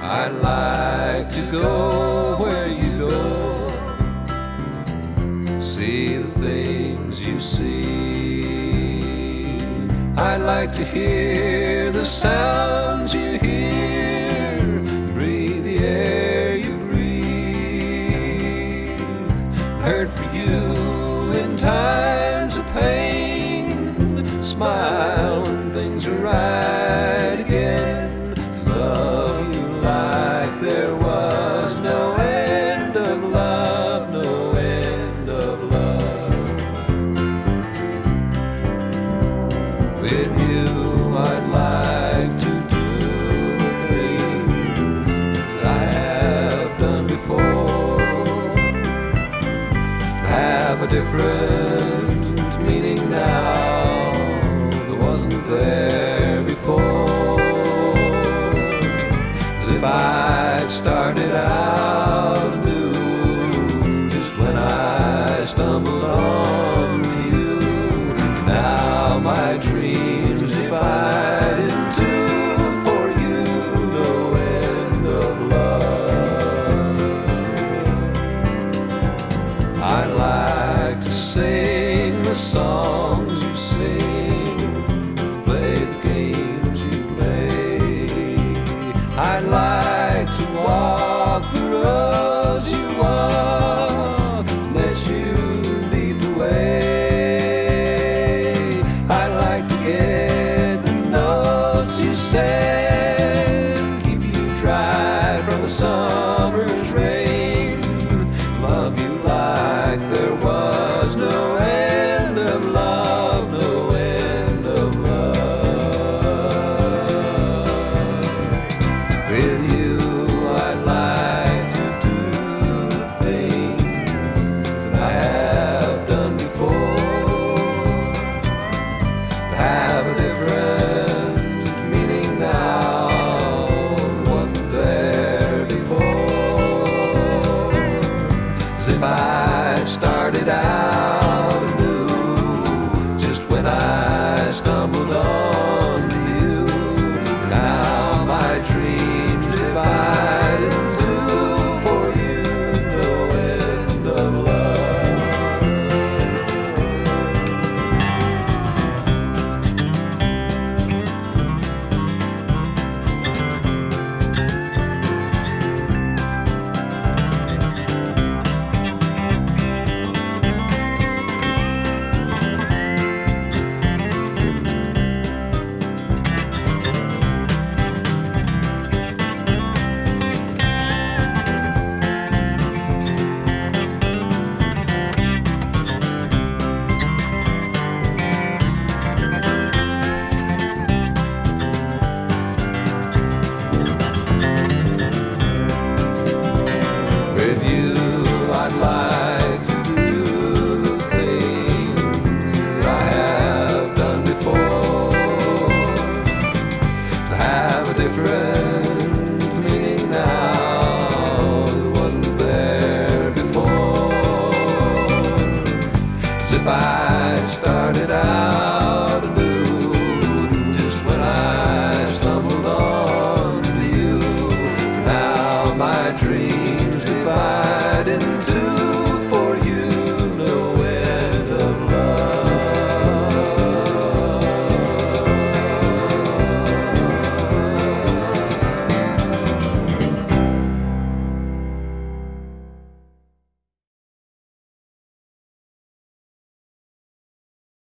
I'd like to go where you go, see the things you see. I'd like to hear the sounds you hear, breathe the air you breathe. Hurt for you in times of pain, smile when things are right again. Love you like there was no end of love, no end of love. With you I'd like to do things that I have done before, have a different meaning now that wasn't there before. If I'd started out anew just when I stumbled on you, now my dreams divide into for you no end of love. I'd like to sing the songs you sing, play the games you play. I'd like to walk the roads you walk, let you lead the way. I'd like to get the notes you say.